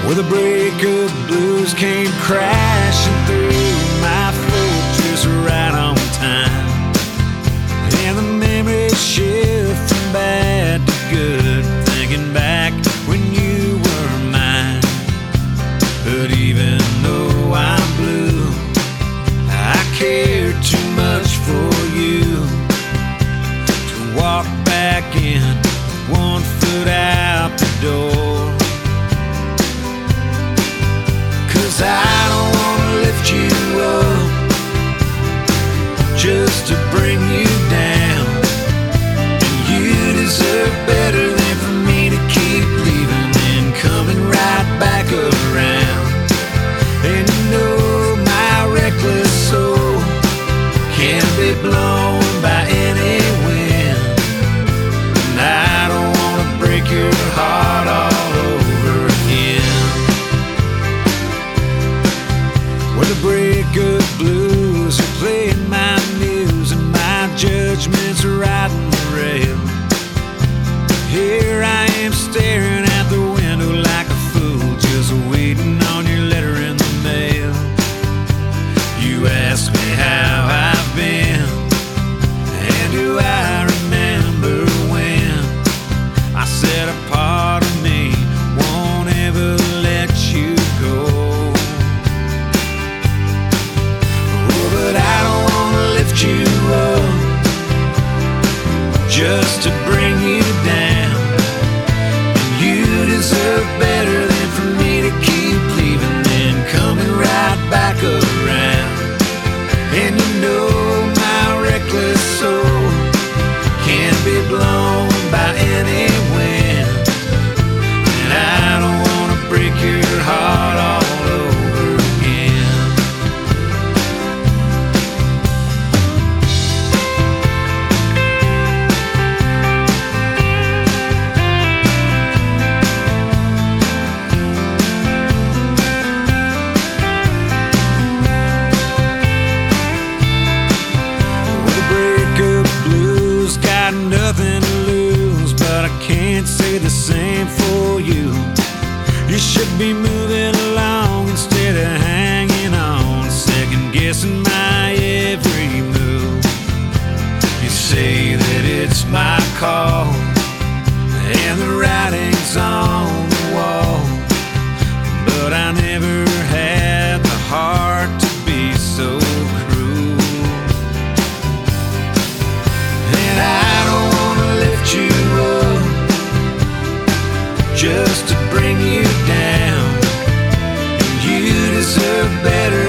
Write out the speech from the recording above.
where the breakup blues came crashing through my fortress right on time. And the memories shift from bad to good, thinking back when you were mine. But even though I'm blue, I care too much for you to walk back in, 1 foot out the door. 'Cause I don't wanna lift you up just to bring you down. And you deserve better than for me to keep leaving and coming right back around. And you know my reckless soul can't be blown by any wind. And I don't wanna break your heart all over again. Where the breakup blues are playing my news and my judgment's riding the rail. Here I am staring out the window like a fool, just waiting on your letter in the mail. You asked me how I've been, and do I remember when I said a part of me won't ever let you go. Oh, but I don't wanna lift you up just to bring you down. And you deserve better than for me to keep leaving and coming right back around. And you know my reckless soul can't be blown by any wind. And I don't wanna break your heart all over again. Nothing to lose, but I can't say the same for you. You should be moving along instead of hanging on, second guessing my every move. You say that it's my call and the writing's on the wall, but I never had the heart to be so cruel. And I don't wanna lift you up just to bring you down. And you deserve better